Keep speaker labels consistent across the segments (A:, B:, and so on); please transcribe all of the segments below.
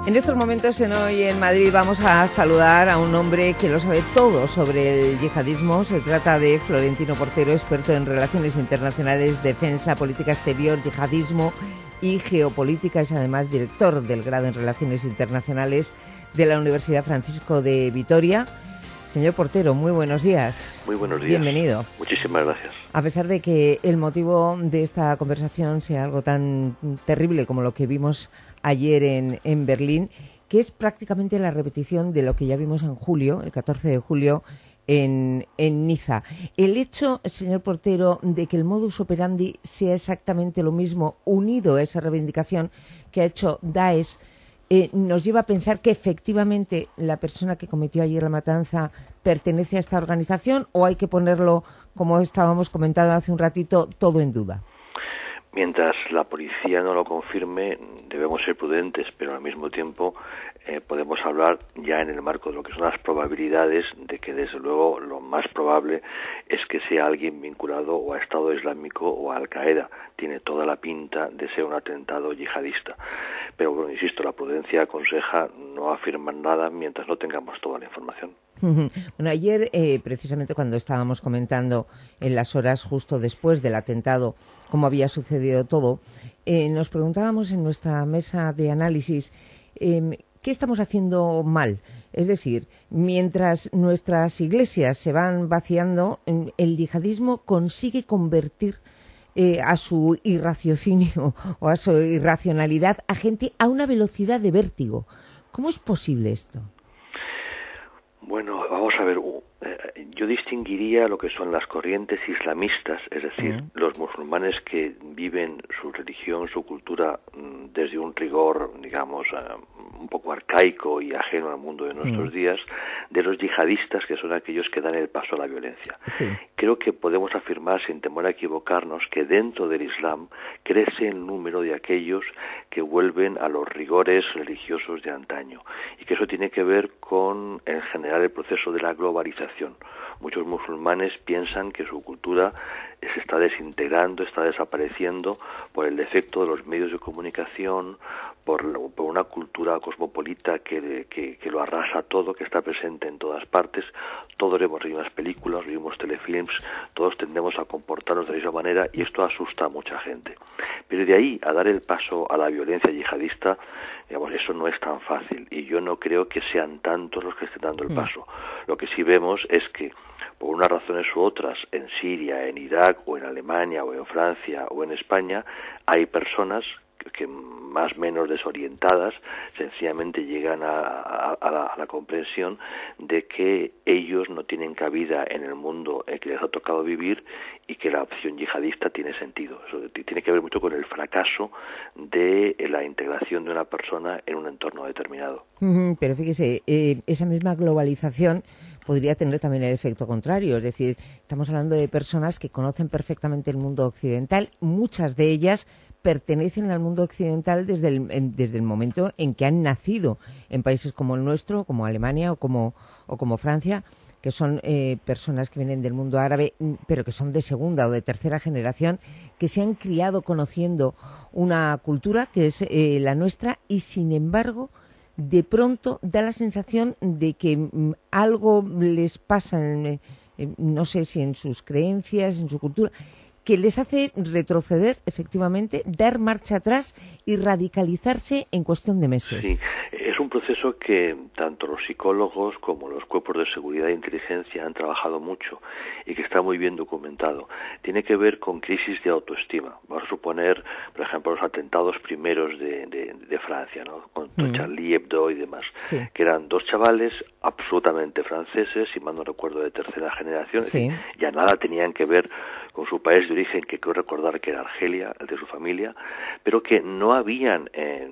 A: En estos momentos en Hoy en Madrid vamos a saludar a un hombre que lo sabe todo sobre el yihadismo. Se trata de Florentino Portero, experto en relaciones internacionales, defensa, política exterior, yihadismo y geopolítica. Es además director del grado en Relaciones Internacionales de la Universidad Francisco de Vitoria. Señor Portero, muy buenos días.
B: Muy buenos días.
A: Bienvenido.
B: Muchísimas gracias.
A: A pesar de que el motivo de esta conversación sea algo tan terrible como lo que vimos ayer en Berlín, que es prácticamente la repetición de lo que ya vimos en julio, el 14 de julio, en Niza. El hecho, señor Portero, de que el modus operandi sea exactamente lo mismo, unido a esa reivindicación que ha hecho Daesh, nos lleva a pensar que efectivamente la persona que cometió ayer la matanza pertenece a esta organización, o hay que ponerlo, como estábamos comentando hace un ratito, todo en duda.
B: Mientras la policía no lo confirme, debemos ser prudentes, pero al mismo tiempo podemos hablar ya en el marco de lo que son las probabilidades de que, desde luego, lo más probable es que sea alguien vinculado o a Estado Islámico o a Al-Qaeda. Tiene toda la pinta de ser un atentado yihadista. Pero, bueno, insisto, la prudencia aconseja no afirmar nada mientras no tengamos toda la información.
A: Bueno, ayer, precisamente cuando estábamos comentando en las horas justo después del atentado cómo había sucedido todo, nos preguntábamos en nuestra mesa de análisis ¿qué estamos haciendo mal? Es decir, mientras nuestras iglesias se van vaciando, el yihadismo consigue convertir a su irraciocinio o a su irracionalidad a gente a una velocidad de vértigo. ¿Cómo es posible esto?
B: Bueno, vamos a ver, yo distinguiría lo que son las corrientes islamistas, es decir, los musulmanes que viven su religión, su cultura desde un rigor, digamos, un poco arcaico y ajeno al mundo de nuestros días, de los yihadistas, que son aquellos que dan el paso a la violencia. Sí. Creo que podemos afirmar, sin temor a equivocarnos, que dentro del Islam crece el número de aquellos que vuelven a los rigores religiosos de antaño, y que eso tiene que ver con, en general, el proceso de la globalización. Muchos musulmanes piensan que su cultura se está desintegrando, está desapareciendo por el defecto de los medios de comunicación, por una cultura cosmopolita que lo arrasa todo, que está presente en todas partes. Todos vemos unas películas, vimos telefilms, todos tendemos a comportarnos de la misma manera, y esto asusta a mucha gente. Pero de ahí a dar el paso a la violencia yihadista, digamos, eso no es tan fácil, y yo no creo que sean tantos los que estén dando el paso. Lo que sí vemos es que, por unas razones u otras, en Siria, en Irak, o en Alemania, o en Francia, o en España, hay personas que más o menos desorientadas sencillamente llegan a la comprensión de que ellos no tienen cabida en el mundo en que les ha tocado vivir, y que la opción yihadista tiene sentido. Eso tiene que ver mucho con el fracaso de la integración de una persona en un entorno determinado.
A: Pero fíjese, esa misma globalización podría tener también el efecto contrario. Es decir, estamos hablando de personas que conocen perfectamente el mundo occidental. Muchas de ellas pertenecen al mundo occidental desde el momento en que han nacido en países como el nuestro, como Alemania o como Francia, que son personas que vienen del mundo árabe, pero que son de segunda o de tercera generación, que se han criado conociendo una cultura que es la nuestra, y sin embargo, de pronto da la sensación de que algo les pasa, no sé si en sus creencias, en su cultura, que les hace retroceder, efectivamente, dar marcha atrás y radicalizarse en cuestión de meses.
B: Sí, es un proceso que tanto los psicólogos como los cuerpos de seguridad e inteligencia han trabajado mucho, y que está muy bien documentado. Tiene que ver con crisis de autoestima. Vamos a suponer, por ejemplo, los atentados primeros de Francia, ¿no? Con Charlie Hebdo y demás, que eran dos chavales absolutamente franceses, si mal no recuerdo, de tercera generación, ya nada tenían que ver con su país de origen, que creo recordar que era Argelia, el de su familia, pero que no habían,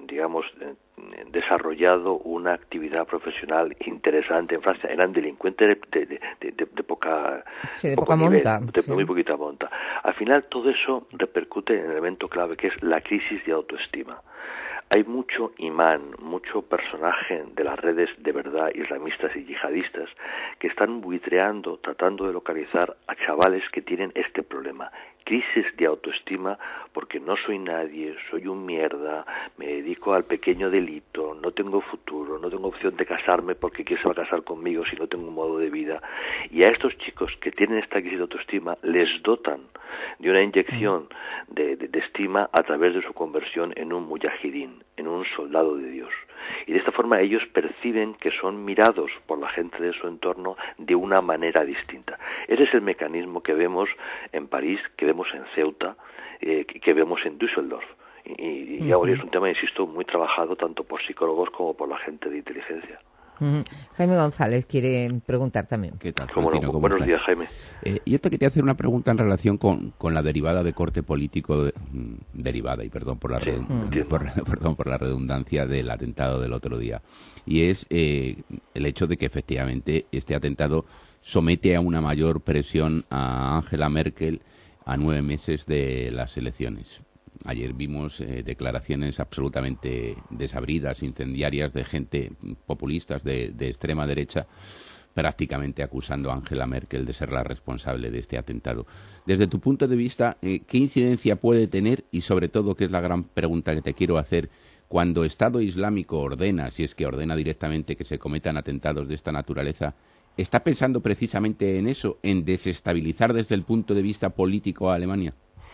B: desarrollado una actividad profesional interesante en Francia. Eran delincuentes de poca
A: monta.
B: Muy poquita monta. Al final, todo eso repercute en el elemento clave, que es la crisis de autoestima. Hay mucho imán, mucho personaje de las redes de verdad islamistas y yihadistas que están buitreando, tratando de localizar a chavales que tienen este problema, crisis de autoestima porque no soy nadie, soy un mierda, me dedico al pequeño delito, no tengo futuro, no tengo opción de casarme porque quién se va a casar conmigo si no tengo un modo de vida. Y a estos chicos que tienen esta crisis de autoestima les dotan de una inyección de estima a través de su conversión en un mujahidín, en un soldado de Dios. Y de esta forma ellos perciben que son mirados por la gente de su entorno de una manera distinta. Ese es el mecanismo que vemos en París, que vemos en Ceuta, que vemos en Düsseldorf. Y ahora es un tema, insisto, muy trabajado tanto por psicólogos como por la gente de inteligencia.
A: Jaime González quiere preguntar también.
C: ¿Qué tal,
B: Florentino? Buenos días, Jaime.
C: Yo te quería hacer una pregunta en relación con la derivada de corte político, derivada, y perdón por la redundancia, del atentado del otro día. Y es el hecho de que efectivamente este atentado somete a una mayor presión a Angela Merkel a 9 meses de las elecciones. Ayer vimos declaraciones absolutamente desabridas, incendiarias de gente populistas de extrema derecha, prácticamente acusando a Angela Merkel de ser la responsable de este atentado. Desde tu punto de vista, ¿qué incidencia puede tener? Y sobre todo, que es la gran pregunta que te quiero hacer, cuando Estado Islámico ordena, si es que ordena directamente, que se cometan atentados de esta naturaleza, ¿está pensando precisamente en eso, en desestabilizar desde el punto de vista político a Alemania?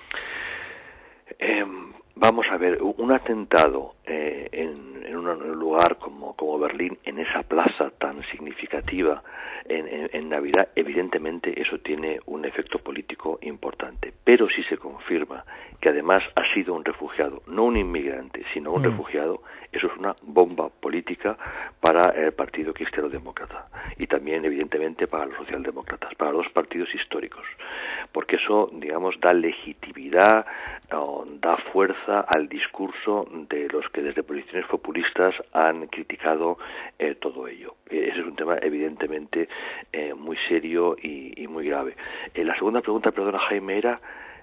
B: Vamos a ver, un atentado en un lugar como Berlín, en esa plaza tan significativa en Navidad, evidentemente eso tiene un efecto político importante. Pero si se confirma que además ha sido un refugiado, no un inmigrante, sino un refugiado, eso es una bomba política para el Partido Cristiano Demócrata y también, evidentemente, para los socialdemócratas, para los partidos históricos, porque eso, digamos, da legitimidad, da fuerza al discurso de los que desde posiciones populistas han criticado todo ello. Ese es un tema evidentemente muy serio y muy grave. La segunda pregunta, perdona, Jaime, era...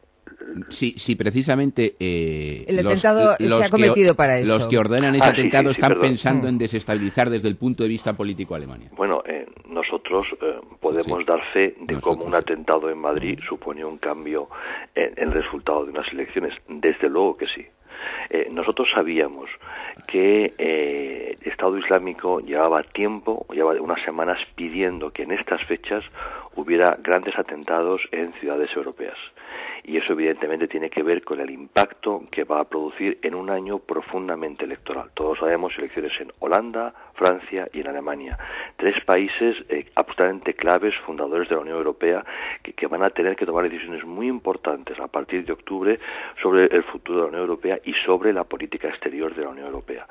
C: Sí, precisamente
A: el atentado se ha cometido para eso.
C: Los que ordenan ese atentado están
B: perdón.
C: pensando en desestabilizar desde el punto de vista político a Alemania.
B: Bueno, nosotros podemos dar fe de cómo un atentado en Madrid supone un cambio en el resultado de unas elecciones. Desde luego que sí. Nosotros sabíamos que Estado Islámico llevaba unas semanas pidiendo que en estas fechas hubiera grandes atentados en ciudades europeas. Y eso evidentemente tiene que ver con el impacto que va a producir en un año profundamente electoral. Todos sabemos elecciones en Holanda, Francia y en Alemania. 3 países absolutamente claves, fundadores de la Unión Europea, que van a tener que tomar decisiones muy importantes a partir de octubre sobre el futuro de la Unión Europea y sobre la política exterior de la Unión Europea.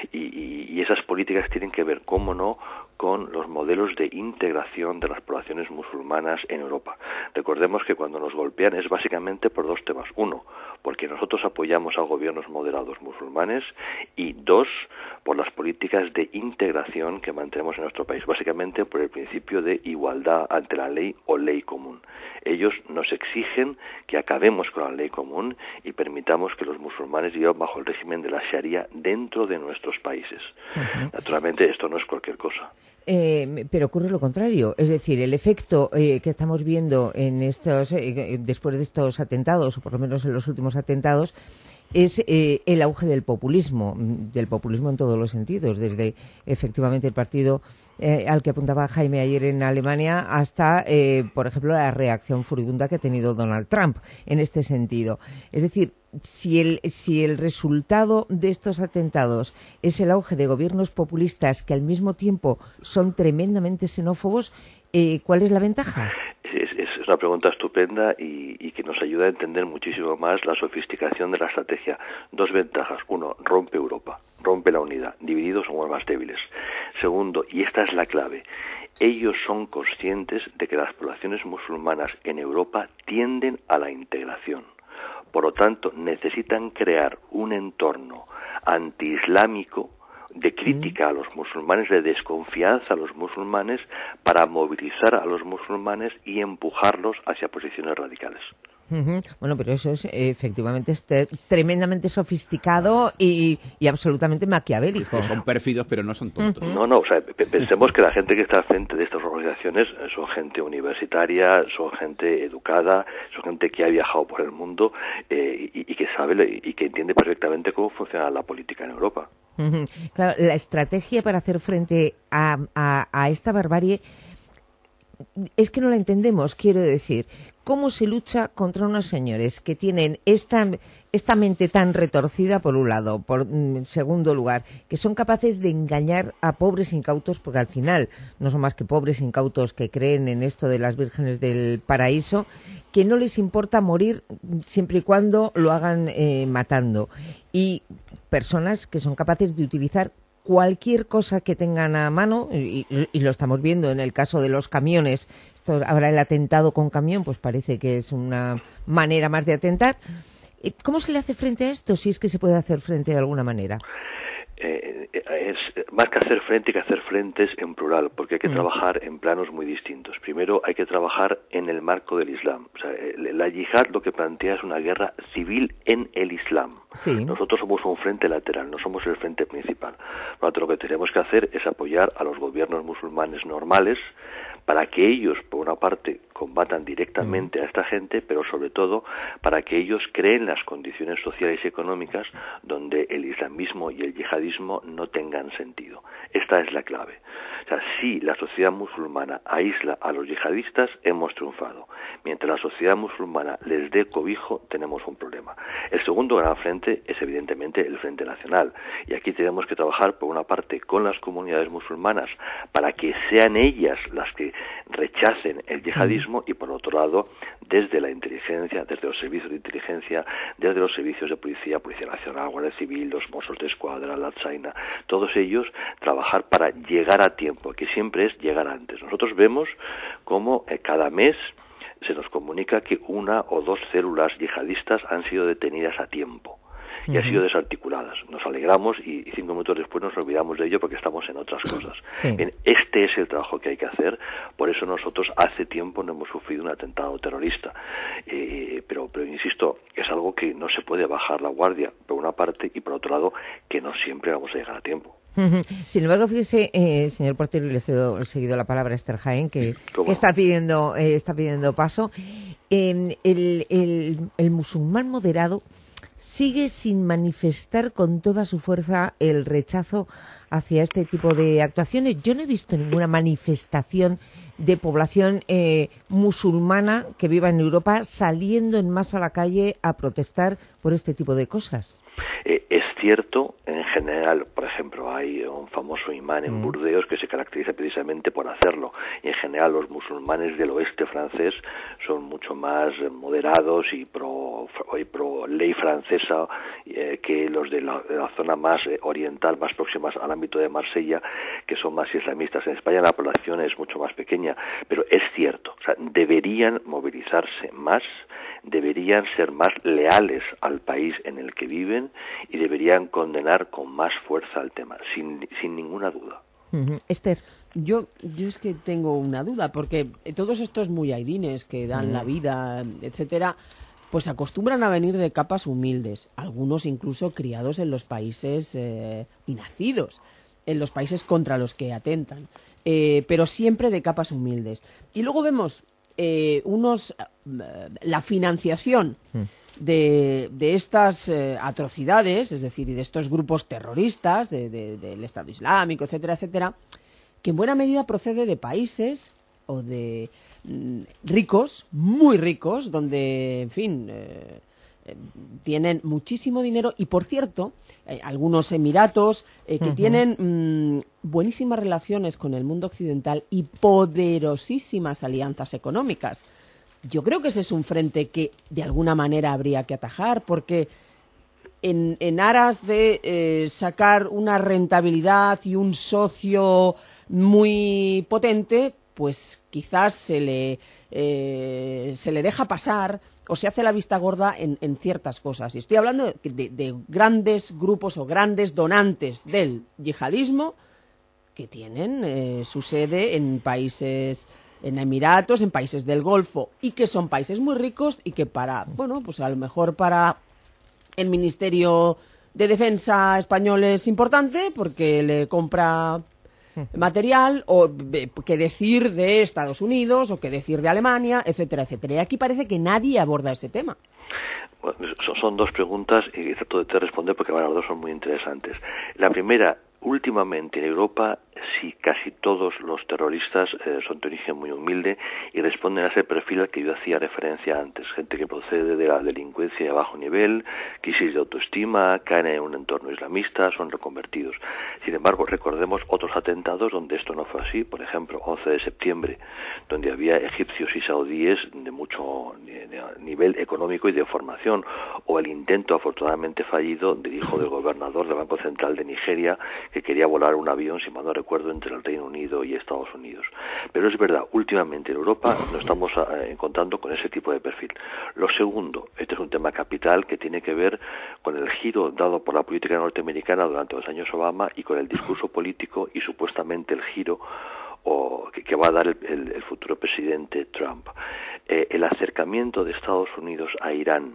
B: Y esas políticas tienen que ver, cómo no, con los modelos de integración de las poblaciones musulmanas en Europa. Recordemos que cuando nos golpean es básicamente por 2 temas. 1, porque nosotros apoyamos a gobiernos moderados musulmanes, y 2, por las políticas de integración que mantenemos en nuestro país, básicamente por el principio de igualdad ante la ley o ley común. Ellos nos exigen que acabemos con la ley común y permitamos que los musulmanes vivan bajo el régimen de la Sharia dentro de nuestros países. Naturalmente esto no es cualquier cosa.
A: Pero ocurre lo contrario, es decir, el efecto que estamos viendo en después de estos atentados, o por lo menos en los últimos atentados, es el auge del populismo en todos los sentidos, desde efectivamente el partido al que apuntaba Jaime ayer en Alemania hasta, por ejemplo, la reacción furibunda que ha tenido Donald Trump en este sentido. Es decir, si el resultado de estos atentados es el auge de gobiernos populistas que al mismo tiempo son tremendamente xenófobos, ¿cuál es la ventaja?
B: Es una pregunta estupenda y que nos ayuda a entender muchísimo más la sofisticación de la estrategia. 2 ventajas. 1, rompe Europa, rompe la unidad. Divididos somos más débiles. Segundo, y esta es la clave, ellos son conscientes de que las poblaciones musulmanas en Europa tienden a la integración. Por lo tanto, necesitan crear un entorno antiislámico de crítica a los musulmanes, de desconfianza a los musulmanes, para movilizar a los musulmanes y empujarlos hacia posiciones radicales.
A: Bueno, pero eso es efectivamente tremendamente sofisticado y absolutamente maquiavélico.
C: Son pérfidos, pero no son tontos.
B: No, o sea, pensemos que la gente que está al frente de estas organizaciones son gente universitaria, son gente educada, son gente que ha viajado por el mundo y que sabe y que entiende perfectamente cómo funciona la política en Europa.
A: Claro, la estrategia para hacer frente a esta barbarie es que no la entendemos, quiero decir. ¿Cómo se lucha contra unos señores que tienen esta mente tan retorcida, por un lado, en segundo lugar, que son capaces de engañar a pobres incautos, porque al final no son más que pobres incautos que creen en esto de las vírgenes del paraíso, que no les importa morir siempre y cuando lo hagan matando, y personas que son capaces de utilizar cualquier cosa que tengan a mano, y lo estamos viendo en el caso de los camiones. Ahora el atentado con camión, pues parece que es una manera más de atentar. ¿Cómo se le hace frente a esto, si es que se puede hacer frente de alguna manera?
B: Es más que hacer frente, que hacer frentes en plural, porque hay que trabajar en planos muy distintos. Primero hay que trabajar en el marco del Islam. O sea, la yihad lo que plantea es una guerra civil en el Islam.
A: Sí.
B: Nosotros somos un frente lateral, no somos el frente principal. Por lo tanto, lo que tenemos que hacer es apoyar a los gobiernos musulmanes normales para que ellos, por una parte, combatan directamente a esta gente, pero sobre todo para que ellos creen las condiciones sociales y económicas donde el islamismo y el yihadismo no tengan sentido. Esta es la clave. O sea, si la sociedad musulmana aísla a los yihadistas, hemos triunfado. Mientras la sociedad musulmana les dé cobijo, tenemos un problema. El segundo gran frente es evidentemente el Frente Nacional. Y aquí tenemos que trabajar, por una parte, con las comunidades musulmanas para que sean ellas las que rechacen el yihadismo y, por otro lado, desde la inteligencia, desde los servicios de inteligencia, desde los servicios de policía, Policía Nacional, Guardia Civil, los Mossos de Escuadra, la Chaina, todos ellos trabajar para llegar a tiempo, que siempre es llegar antes. Nosotros vemos cómo cada mes se nos comunica que 1 o 2 células yihadistas han sido detenidas a tiempo y han sido desarticuladas. Nos alegramos y 5 minutos después nos olvidamos de ello porque estamos en otras cosas.
A: Sí.
B: Bien, este es el trabajo que hay que hacer. Por eso nosotros hace tiempo no hemos sufrido un atentado terrorista. Pero insisto, es algo que no se puede bajar la guardia, por una parte, y por otro lado, que no siempre vamos a llegar a tiempo.
A: Sin embargo, fíjese, señor portero, y le cedo seguido la palabra a Esther Jaén, que está pidiendo paso. El musulmán moderado sigue sin manifestar con toda su fuerza el rechazo hacia este tipo de actuaciones. Yo no he visto ninguna manifestación de población musulmana que viva en Europa saliendo en masa a la calle a protestar por este tipo de cosas.
B: Es cierto, en general, por ejemplo, hay un famoso imán en Burdeos que se caracteriza precisamente por hacerlo. Y en general los musulmanes del oeste francés son mucho más moderados y pro ley francesa que los de la zona más oriental, más próximas al ámbito de Marsella, que son más islamistas. En España la población es mucho más pequeña, pero es cierto, o sea, deberían movilizarse más, deberían ser más leales al país en el que viven y deberían condenar con más fuerza el tema, sin ninguna duda.
A: Esther.
D: Yo es que tengo una duda, porque todos estos mujahidines que dan la vida, etcétera, pues acostumbran a venir de capas humildes, algunos incluso criados en los países y nacidos en los países contra los que atentan, pero siempre de capas humildes. Y luego vemos la financiación de estas atrocidades, es decir, y de estos grupos terroristas del Estado Islámico, etcétera, etcétera, que en buena medida procede de países o de ricos, muy ricos, donde, en fin, tienen muchísimo dinero y, por cierto, algunos emiratos que tienen buenísimas relaciones con el mundo occidental y poderosísimas alianzas económicas. Yo creo que ese es un frente que de alguna manera habría que atajar, porque en aras de sacar una rentabilidad y un socio muy potente, pues quizás se le deja pasar o se hace la vista gorda en ciertas cosas. Y estoy hablando de grandes grupos o grandes donantes del yihadismo que tienen su sede en países en Emiratos, en países del Golfo, y que son países muy ricos y que pues a lo mejor para el Ministerio de Defensa español es importante porque le compra material, o qué decir de Estados Unidos, o qué decir de Alemania, etcétera, etcétera. Y aquí parece que nadie aborda ese tema.
B: Bueno, son dos preguntas y trato de responder porque las dos son muy interesantes. La primera, últimamente en Europa casi todos los terroristas son de origen muy humilde y responden a ese perfil al que yo hacía referencia antes. Gente que procede de la delincuencia de bajo nivel, crisis de autoestima, caen en un entorno islamista, son reconvertidos. Sin embargo, recordemos otros atentados donde esto no fue así. Por ejemplo, 11 de septiembre, donde había egipcios y saudíes de mucho nivel económico y de formación, o el intento afortunadamente fallido del hijo del gobernador del Banco Central de Nigeria, que quería volar un avión, si mal no recuerdo, entre el Reino Unido y Estados Unidos. Pero es verdad, últimamente en Europa nos estamos encontrando con ese tipo de perfil. Lo segundo, este es un tema capital que tiene que ver con el giro dado por la política norteamericana durante los años Obama y con el discurso político y supuestamente el giro que va a dar el futuro presidente Trump. El acercamiento de Estados Unidos a Irán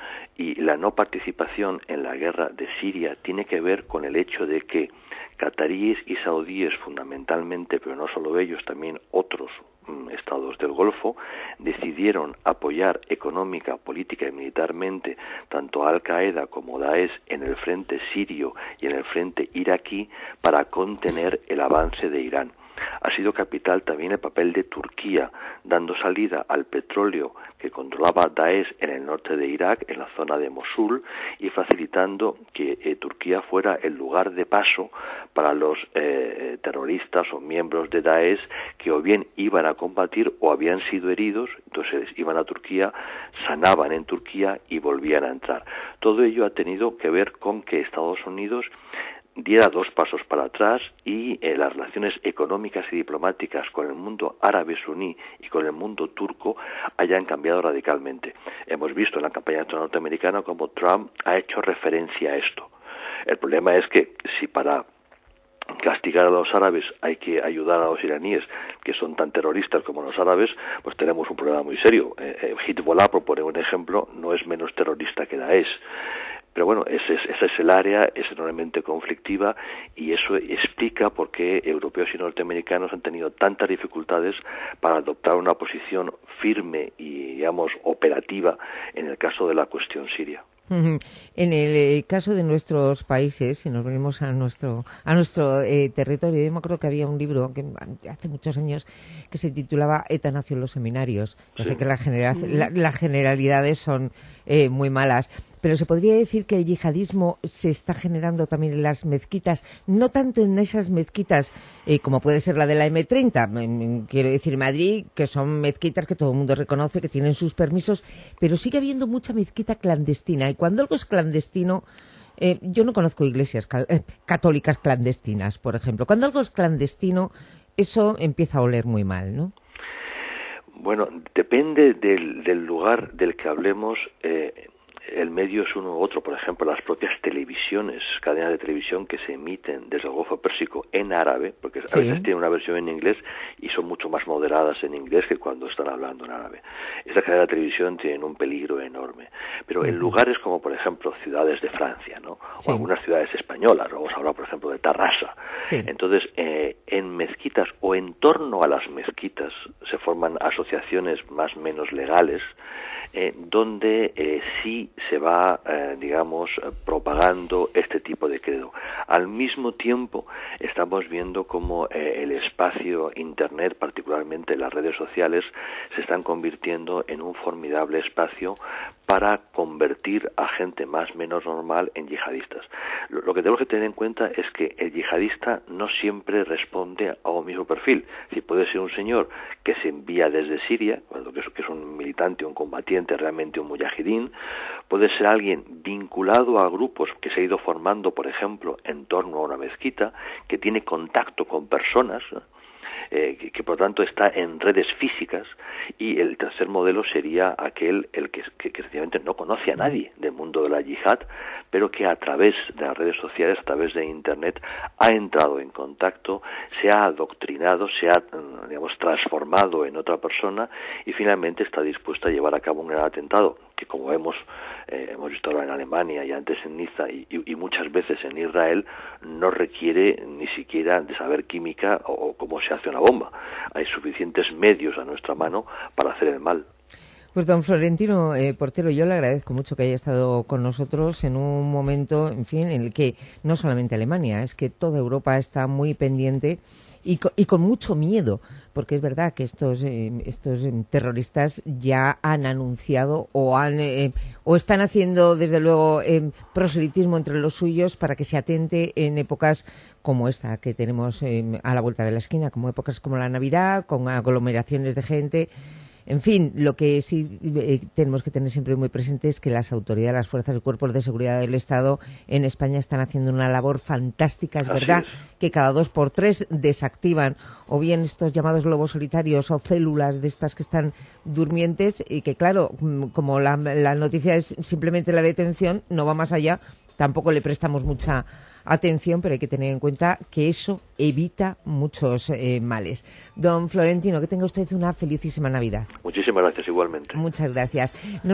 B: y la no participación en la guerra de Siria tiene que ver con el hecho de que cataríes y saudíes fundamentalmente, pero no solo ellos, también otros estados del Golfo, decidieron apoyar económica, política y militarmente tanto a Al-Qaeda como Daesh en el frente sirio y en el frente iraquí para contener el avance de Irán. Ha sido capital también el papel de Turquía, dando salida al petróleo que controlaba Daesh en el norte de Irak, en la zona de Mosul, y facilitando que Turquía fuera el lugar de paso para los terroristas o miembros de Daesh que o bien iban a combatir o habían sido heridos, entonces iban a Turquía, sanaban en Turquía y volvían a entrar. Todo ello ha tenido que ver con que Estados Unidos diera dos pasos para atrás y las relaciones económicas y diplomáticas con el mundo árabe suní y con el mundo turco hayan cambiado radicalmente. Hemos visto en la campaña norteamericana cómo Trump ha hecho referencia a esto. El problema es que si para castigar a los árabes hay que ayudar a los iraníes, que son tan terroristas como los árabes, pues tenemos un problema muy serio. Hezbollah, por poner un ejemplo, no es menos terrorista que Daesh. Pero bueno, esa es el área, es enormemente conflictiva y eso explica por qué europeos y norteamericanos han tenido tantas dificultades para adoptar una posición firme y, digamos, operativa en el caso de la cuestión siria.
A: En el caso de nuestros países, si nos venimos a nuestro territorio, yo me acuerdo que había un libro que hace muchos años que se titulaba ETA nació en los seminarios. Yo sé que las generalidades son muy malas, pero se podría decir que el yihadismo se está generando también en las mezquitas, no tanto en esas mezquitas como puede ser la de la M30, quiero decir Madrid, que son mezquitas que todo el mundo reconoce, que tienen sus permisos, pero sigue habiendo mucha mezquita clandestina. Y cuando algo es clandestino, yo no conozco iglesias católicas clandestinas, por ejemplo. Cuando algo es clandestino, eso empieza a oler muy mal, ¿no?
B: Bueno, depende del lugar del que hablemos. El medio es uno u otro. Por ejemplo, las propias televisiones, cadenas de televisión que se emiten desde el Golfo Pérsico en árabe, porque a veces tienen una versión en inglés y son mucho más moderadas en inglés que cuando están hablando en árabe. Esas cadenas de televisión tienen un peligro enorme. Pero en lugares como, por ejemplo, ciudades de Francia, ¿no? O algunas ciudades españolas, vamos a hablar, por ejemplo, de Tarrasa. Entonces, en mezquitas o en torno a las mezquitas se forman asociaciones más o menos legales, donde sí se va, digamos, propagando este tipo de credo. Al mismo tiempo, estamos viendo cómo el espacio Internet, particularmente las redes sociales, se están convirtiendo en un formidable espacio para convertir a gente más o menos normal en yihadistas. Lo que tenemos que tener en cuenta es que el yihadista no siempre responde a un mismo perfil. Si puede ser un señor que se envía desde Siria, que es un militante, un combatiente, realmente un mujahidín, puede ser alguien vinculado a grupos que se ha ido formando, por ejemplo, en torno a una mezquita, que tiene contacto con personas, que por tanto está en redes físicas, y el tercer modelo sería aquel que sencillamente no conoce a nadie del mundo de la yihad, pero que a través de las redes sociales, a través de Internet, ha entrado en contacto, se ha adoctrinado, se ha, digamos, transformado en otra persona y finalmente está dispuesta a llevar a cabo un gran atentado que, como hemos visto ahora en Alemania y antes en Niza y muchas veces en Israel, no requiere ni siquiera de saber química o cómo se hace una bomba. Hay suficientes medios a nuestra mano para hacer el mal.
A: Pues don Florentino Portero, yo le agradezco mucho que haya estado con nosotros en un momento, en fin, en el que no solamente Alemania, es que toda Europa está muy pendiente y con mucho miedo, porque es verdad que estos terroristas ya han anunciado o están haciendo, desde luego, proselitismo entre los suyos para que se atente en épocas como esta que tenemos a la vuelta de la esquina, como épocas como la Navidad, con aglomeraciones de gente. En fin, lo que sí tenemos que tener siempre muy presente es que las autoridades, las fuerzas y cuerpos de seguridad del Estado en España están haciendo una labor fantástica. Es verdad que cada 2 por 3 desactivan o bien estos llamados lobos solitarios o células de estas que están durmientes y que, claro, como la noticia es simplemente la detención, no va más allá, tampoco le prestamos mucha atención, pero hay que tener en cuenta que eso evita muchos males. Don Florentino, que tenga usted una felicísima Navidad.
B: Muchísimas gracias, igualmente.
A: Muchas gracias.